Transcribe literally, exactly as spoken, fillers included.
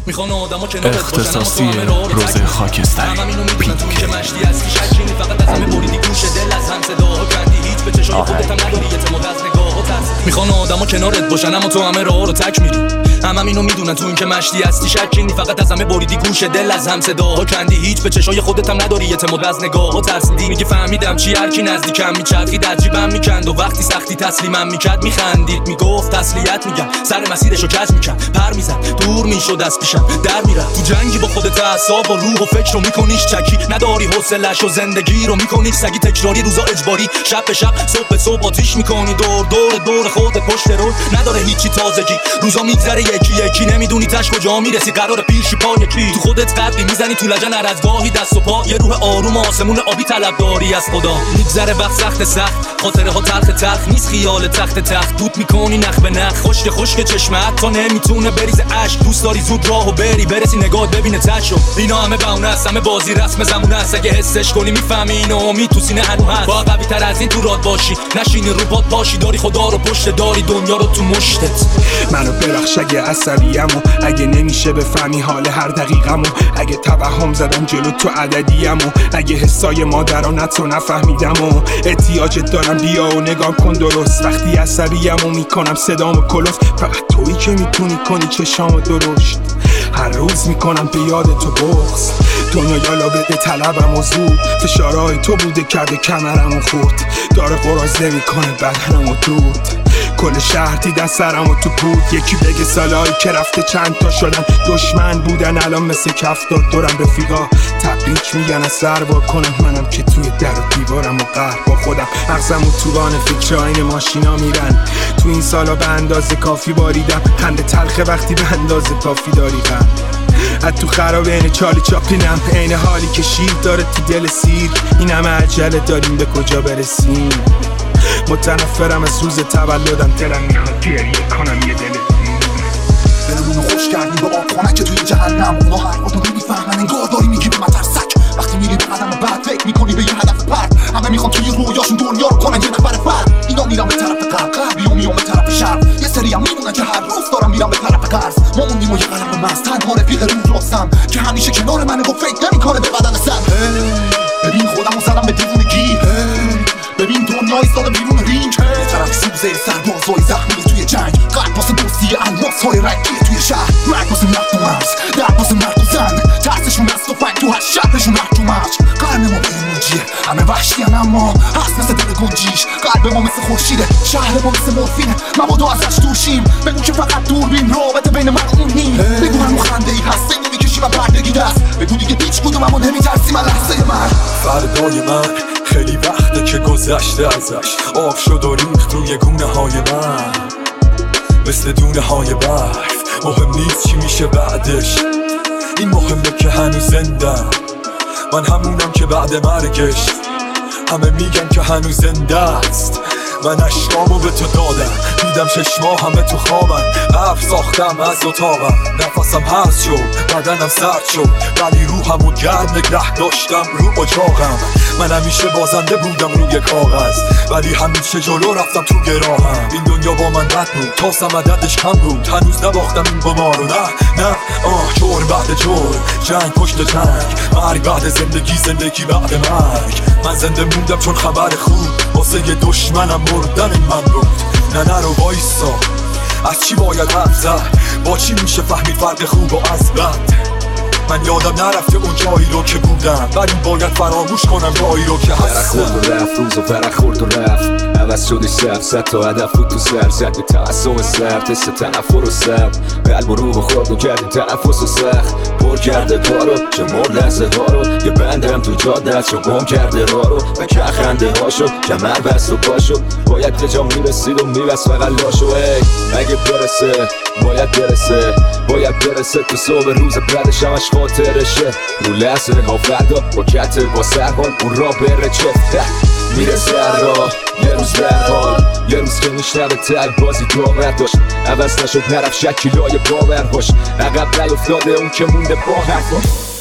میخوان آدمو کنارت باشن اختصاصی روز خاکستری همه اینو میدونن تو که مشتی هستی شکی نی فقط از همه بریدی گوش دل از هم صداها کندی هیچ به چشای خودت هم نداری اعتماد از نگاه ها ترس میخوان آدمو کنارت باشن اما تو همه راه رو تک میری همه اینو میدونن تو این که مشتی هستی شکی نی فقط از همه بریدی گوش دل از هم صداها کندی هیچ به چشای خودت هم نداری اعتماد از نگاه ها ترسیدی میگه فهمیدم چی هر کی نزدیکم میچرخید عجیبم میکند و وقتی سختی تسلیمم میکرد میخندید میگفت تسلیت میگم سر مسیرشو کج میکرد پر میزد دور میشد از پیشم در میرفت تو جنگی با خودت اعصاب و روح و فکر رو میکنیش چکی نداری حوصله‌اش و زندگی رو میکنی سگی تکراری روزا اجباری شب به شب صبح به صبح آتیش میکنی دور دور دور خودت پشت رو نداره هیچی تازگی روزا میگذره یکی یکی نمیدونی تاش کجا میرسی قرار پیشی پا یکی تو خودت قدری میزنی تو لجن هر از گاهی دست و پا یه روح آروم آسمون آبی طلب داری از خدا میگذره وقت سخت سخت خاطره ها تلخ تلخ نیست خیال تخت تخت دود میکنی نخ به نخ خشک خشک چشمت تا نمیتونه بریز اشک دوست داری زود راهو بری برسی نگاه ببینه تشو اینا همه بهونه است همه بازی رسم زمونه است اگه حسش کنی میفهمی اینو امید تو سینه هنو هست با قوی تر از این تو راد باشی نشینی رو پات پاشی داری خدا رو پشت داری دنیا رو تو مشتت منو ببخش اگه عصبیم و اگه نمیشه بفهمی حال هر دقیقم و اگه توهم زدم جلو تو عددیم و اگه حسای مادرانت رو نفهمیدم و احتیاجت دارم بیا و نگاه کن درست وقتی عصبیم و میکنم صدام و کلوف فقط تویی که میتونی کنی چشامو درشت هر روز میکنم به یاد تو بغض دنیا یالا بده طلبم و زود فشارهای تو بوده کرده کمرم و خورد داره قراز نمیکنه بدنم و دود کل شهر دیدن سرم و تو بود یکی بگه سالهایی که رفته چند تا شدن دشمن بودن الان مثل کفتار دورم رفیقا تبریک میگن از سر وا کنم منم که توی در و دیوارم و قهر با خودم مغزم و توبان فکر آین ماشینا میرن تو این سالا به اندازه کافی باریدم خنده تلخه وقتی به اندازه کافی داری غم از تو خرابه اینه چالی چاپینم عین حالی که شیر داره تو دل سیر این همه عجله داریم به کجا برسیم متنفرم از روز تولدم دلم میخواد گریه کنم یه دل دلمونو خوش کردیم با آب خونک توی جهنم اونا حرفاتو نمیفهمن انگار داری میگی به من ترسک وقتی میری به قدم بعد فکر میکنی به یه هدف پرد همه میخوان توی رویاشون دنیا رو کنن یه نفر فرد اینا میرن به طرف غرب غربی و میان به طرف شرق یه سری هم میمونن که هر روز دارن میرن به طرف قرض ما موندیم و یه قلم مست تنها رفیق روز راستم که همیشه کنار منه و فکر نمیکنه به بدن سر ببین خودمو زدم به دیوونگی ببین دنیا ایستاده بیرون رینگ یه طرف سوزه سربازای زخمی توی جنگ قلب واسه دوستی الماس‌های رنگی توی شهر مرگ واسه نفت و مرز درد واسه مرد و زن ترسشون از تفنگ تو هر شهرشون محکوم مرج قرن ما به ایموجیه همه وحشیان اما هست مثل دل گنجیش قلب ما مثل خورشیده شهر ما مثل مورفینه مبادا ازش دورشیم بگو که فقط دوربین رابطه بین من و اون نیم بگو من خنده ای هست بگو میکشی و بردگی دست بگو دیگه هیچ کدوم اما نمیترسی من لحظه من فردای من خیلی وقته که گذشته ازش آب شد و ریخت روی گونه های من مثل دونه های برف مهم نیست چی میشه بعدش این مهمه که هنوز زندم من همونم که بعد مرگش همه میگن که هنوز زنده است من اشکامو به تو دادم دیدم چشما همه تو خوابن حرف ساختم از اتاقم نفسم هست شد بدنم سرد شد ولی روحمو گرم نگه داشتم رو اجاقم من همیشه بازنده بودم روی کاغذ ولی همیشه جلو رفتم تو گراهم این دنیا با من بد بود تاسم عددش کم بود هنوز نباختم این قمارو نه نه آه جور بعد جور جنگ پشت جنگ مرگ بعد زندگی زندگی بعد مرگ من زنده موندم چون خبر خوب واسه یه دشمنم مردن من بود نه نه رو وایسا از چی باید حرف زد با چی میشه فهمید فرق خوب و از بد من یادم نرفته اون جایی رو که بودم ولی باید فراموش کنم جایی رو که هستم برخورد و رفت روز و برخورد و رفت عوض شدی سف صد تا هدف بود تو سر زد به تعصب سرد حس تنفر و سر قلب و روح و خورد و کردیم تنفس و سخت پر کرده پارو جمهور لحظه ها رو یه بندم تو جاده است چون گم کرده راه رو و که خنده ها شد کمر بست و پا شد باید که جا میرسید و میبست فقط لاشو ای اگه برسه باید برسه باید برسه تو صبح روز بعدش همش خاطرشه رو لحظه ها فردا با کتر با سرحال اون را بره چفته میرسه هر راه یه روز در حال یه روز که میشنوه تک بازی داور داشت عوض نشد نرفت شکلای باور باش عقب نیفتاده اون که مونده با حرفاش